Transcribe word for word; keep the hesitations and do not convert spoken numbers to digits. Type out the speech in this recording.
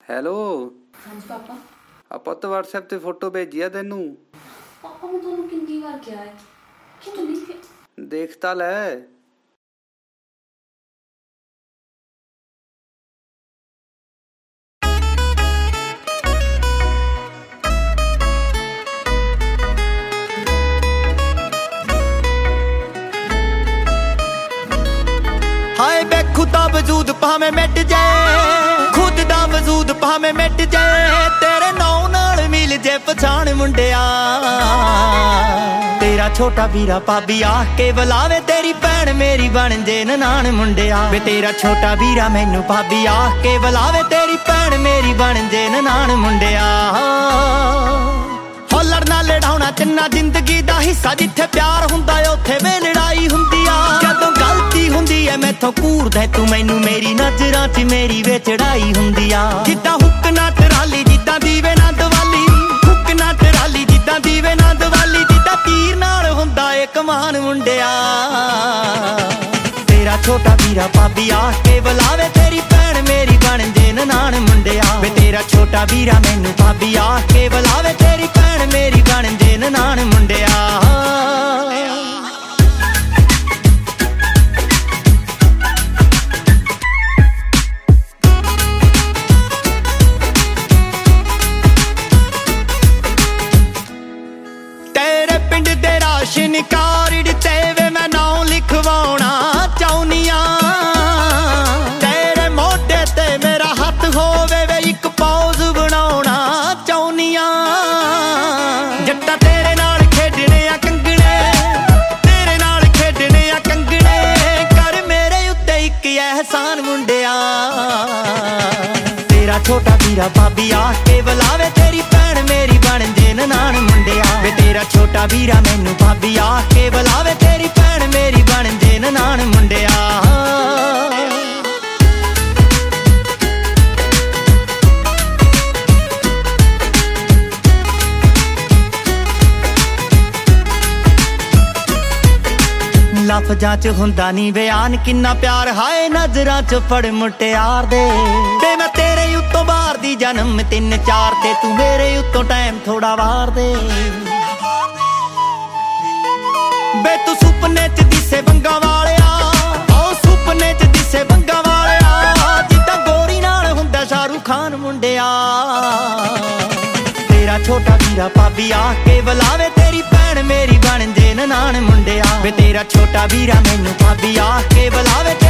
Hello. ਹਾਂਜੀ ਪਾਪਾ। ਆ ਪੁੱਤ WhatsApp ਤੇ ਫੋਟੋ ਭੇਜੀ ਆ ਤੈਨੂੰ। ਪਾਪਾ ਮੈਂ ਤੁਹਾਨੂੰ ਕਿੰਨੀ ਵਾਰ ਕਿਹਾ ਹੈ ਕਿ ਤੂੰ ਨਹੀਂ ਦੇਖ ਤਾਂ ਲੈ। ਹਾਏ ਬੇ ਖੁਦਾ ਵਜੂਦ ਭਾਵੇਂ ਮਿਟ ਜਾਏ, ਖੁਦ ਦਾ ਵਜੂਦ ਭਾਵੇਂ ਮਿਟ ਜਾਏ, ਤੇਰੇ ਨਾਂ ਨਾਲ ਮਿਲ ਜੇ ਪਛਾਣ ਮੁੰਡਿਆ। ਤੇਰਾ ਛੋਟਾ ਵੀਰਾ ਭਾਬੀ ਆ ਕੇ ਬੁਲਾਵੇ, ਤੇਰੀ ਭੈਣ ਮੇਰੀ ਬਣ ਜੇ ਨਨਾਣ ਮੁੰਡਿਆ। ਵੇ ਤੇਰਾ ਛੋਟਾ ਵੀਰਾ ਮੈਨੂੰ ਭਾਬੀ ਆ ਕੇ ਬੁਲਾਵੇ, ਤੇਰੀ ਭੈਣ ਮੇਰੀ ਬਣ ਜੇ ਨਨਾਣ ਮੁੰਡਿਆ। ਹੋ ਲੜਨਾ ਲੜਾਉਣਾ ਚੰਨਾ ਜ਼ਿੰਦਗੀ ਦਾ ਹਿੱਸਾ, ਜਿੱਥੇ ਪਿਆਰ ਹੁੰਦਾ ਉੱਥੇ ਵੇ ਲੜਾਈ ਹੁੰਦੀ ਆ। ਜਦੋਂ ਗਲਤੀ ਹੁੰਦੀ ਐ ਮੈਥੋਂ ਘੂਰਦਾ ਤੂੰ ਮੈਨੂੰ, ਮੇਰੀ ਨਜ਼ਰਾਂ 'ਚ ਮੇਰੀ ਵੇ ਚੜਾਈ ਹੁੰਦੀ ਆ। ਜਿੱਦਾਂ ਹੁੱਕ ਨਾ ਟਰਾਲੀ, ਜਿੱਦਾਂ ਦੀਵੇ ਨਾ ਦੀਵਾਲੀ, ਹੁੱਕ ਨਾ ਟਰਾਲੀ ਜਿੱਦਾਂ ਦੀਵੇ ਨਾ ਦੀਵਾਲੀ, ਜਿੱਦਾਂ ਤੀਰ ਨਾਲ ਹੁੰਦਾ ਏ ਕਮਾਨ ਮੁੰਡਿਆ। ਤੇਰਾ ਛੋਟਾ ਵੀਰਾ ਭਾਬੀ ਆ ਕੇ ਬੁਲਾਵੇ, ਤੇਰੀ ਭੈਣ ਮੇਰੀ ਬਣ ਜੇ ਨਨਾਣ ਮੁੰਡਿਆ। ਵੇ ਤੇਰਾ ਛੋਟਾ ਵੀਰਾ ਮੈਨੂੰ ਭਾਬੀ ਆ ਕੇ ਬੁਲਾਵੇ, ਤੇਰੀ ਭੈਣ ਮੇਰੀ ਬਣ ਜੇ ਨਨਾਣ ਮੁੰਡਿਆ। ਤੇਰੇ ਪਿੰਡ ਦੇ ਰਾਸ਼ਨ ਕਾਰਡ ਤੇ ਵੇ ਮੈਂ ਨਾਂ ਲਿਖਵਾਉਣਾ ਚਾਹੁੰਨੀ ਆ। ਤੇਰੇ ਮੋਢੇ ਤੇ ਮੇਰਾ ਹੱਥ ਹੋਵੇ ਵੇ ਇੱਕ ਪੌਜ਼ ਬਣਾਉਣਾ ਚਾਹੁੰਨੀ ਆ। ਜੱਟਾ ਤੇਰੇ ਨਾਲ ਖੇਡਣੇ ਆ ਕੰਗਣੇ, ਤੇਰੇ ਨਾਲ ਖੇਡਣੇ ਆ ਕੰਗਣੇ, ਕਰ ਮੇਰੇ ਉੱਤੇ ਇੱਕ ਅਹਿਸਾਨ ਮੁੰਡਿਆ। ਤੇਰਾ ਛੋਟਾ ਵੀਰਾ ਭਾਬੀ ਆ ਕੇ ਬੁਲਾਵੇ, ਤੇਰੀ ਭੈਣ ਮੇਰੀ ਬਣ ਜੇ ਨਨਾਣ ਮੁੰਡਿਆ। ਵੇ ਤੇਰਾ ਛੋਟਾ ਵੀਰਾ ਮੈਨੂੰ ਭਾਬੀ ਆ ਕੇ ਬੁਲਾਵੇ, ਤੇਰੀ ਭੈਣ ਮੇਰੀ ਬਣ ਜੇ ਨਨਾਣ ਮੁੰਡਿਆ। ਲਫ਼ਜ਼ਾਂ 'ਚ ਹੁੰਦਾ ਨੀ ਬਿਆਨ ਕਿੰਨਾ ਪਿਆਰ, ਹਾਏ ਨਜ਼ਰਾਂ 'ਚ ਫੜ ਮੁਟਿਆਰ ਦੇ। ਤੇ ਮੈਂ ਤੇਰੇ ਉੱਤੋਂ ਬਾਹਰ ਦੀ ਜਨਮ ਤਿੰਨ ਚਾਰ, ਤੇ ਤੂੰ ਮੇਰੇ ਉੱਤੋਂ ਟਾਈਮ ਥੋੜਾ ਵਾਰ ਦੇ। ਬੇ ਤੂੰ ਸੁਪਨੇ 'ਚ ਦਿਸੇ ਬੰਗਾ ਵਾਲਿਆ, ਓ ਸੁਪਨੇ 'ਚ ਦਿਸੇ ਬੰਗਾ ਵਾਲਿਆ, ਜਿੱਦਾਂ ਗੋਰੀ ਨਾਲ ਹੁੰਦਾ ਸ਼ਾਹਰੁਖ ਖਾਨ ਮੁੰਡਿਆ। ਤੇਰਾ ਛੋਟਾ ਵੀਰਾ ਭਾਬੀ ਆ ਕੇ ਬੁਲਾਵੇ, ਤੇਰੀ ਭੈਣ ਮੇਰੀ ਬਣ ਜੇ ਨਨਾਣ ਮੁੰਡਿਆ। ਵੇ ਤੇਰਾ ਛੋਟਾ ਵੀਰਾ ਮੈਨੂੰ ਭਾਬੀ ਆ ਕੇ ਬੁਲਾਵੇ,